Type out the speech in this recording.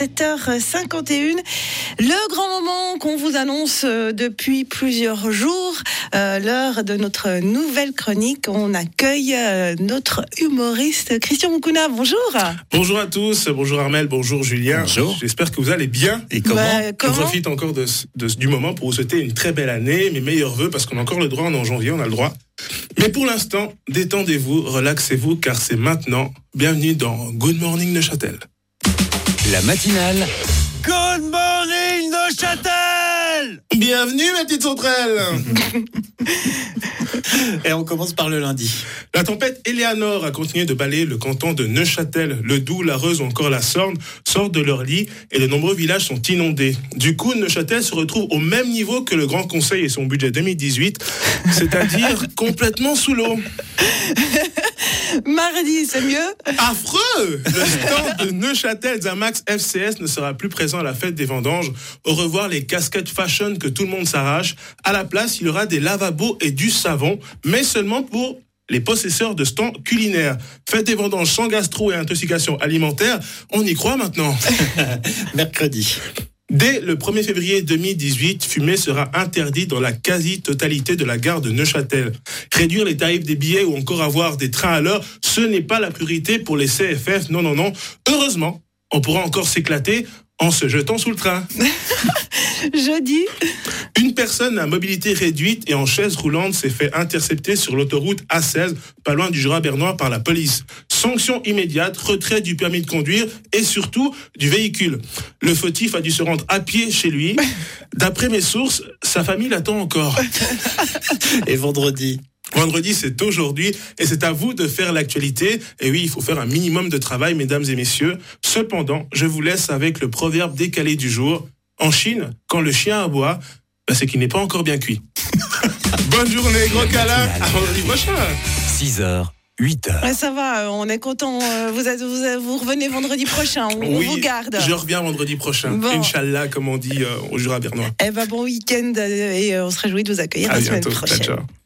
7h51. Le grand moment qu'on vous annonce depuis plusieurs jours, l'heure de notre nouvelle chronique. On accueille notre humoriste Christian Moukouna. Bonjour. Bonjour à tous, bonjour Armel, bonjour Julien. Bonjour. J'espère que vous allez bien. Et comment On profite encore du moment pour vous souhaiter une très belle année, mes meilleurs vœux, parce qu'on a encore le droit, on est en janvier, on a le droit. Mais pour l'instant, détendez-vous, relaxez-vous, car c'est maintenant. Bienvenue dans Good Morning Neuchâtel. La matinale. Good morning Neuchâtel. Bienvenue ma petite sauterelle. Et on commence par le lundi. La tempête Eleanor a continué de balayer le canton de Neuchâtel. Le Doubs, la Reuse ou encore la Sorne sortent de leur lit et de nombreux villages sont inondés. Du coup, Neuchâtel se retrouve au même niveau que le Grand Conseil et son budget 2018, c'est-à-dire complètement sous l'eau. Mardi, c'est mieux? Affreux! Le stand de Neuchâtel Zamax FCS ne sera plus présent à la fête des vendanges. Au revoir les casquettes fashion que tout le monde s'arrache. À la place, il y aura des lavabos et du savon, mais seulement pour les possesseurs de stands culinaires. Fête des vendanges sans gastro et intoxication alimentaire, on y croit maintenant. Mercredi. Dès le 1er février 2018, fumer sera interdit dans la quasi-totalité de la gare de Neuchâtel. Réduire les tarifs des billets ou encore avoir des trains à l'heure, ce n'est pas la priorité pour les CFF. Non. Heureusement, on pourra encore s'éclater en se jetant sous le train. Jeudi. Une personne à mobilité réduite et en chaise roulante s'est fait intercepter sur l'autoroute A16, pas loin du Jura bernois, par la police. Sanction immédiate, retrait du permis de conduire et surtout du véhicule. Le fautif a dû se rendre à pied chez lui. D'après mes sources, sa famille l'attend encore. Et vendredi. Vendredi, c'est aujourd'hui et c'est à vous de faire l'actualité. Et oui, il faut faire un minimum de travail, mesdames et messieurs. Cependant, je vous laisse avec le proverbe décalé du jour. En Chine, quand le chien aboie, c'est qu'il n'est pas encore bien cuit. Bonne journée, gros câlin. À vendredi prochain. 6h, 8h. Ouais, ça va, on est content. Vous revenez vendredi prochain. On vous garde. Je reviens vendredi prochain. Bon. Inch'Allah, comme on dit au Jura bernois. Bon week-end et on se réjouit de vous accueillir À la semaine bientôt. prochaine. Ciao.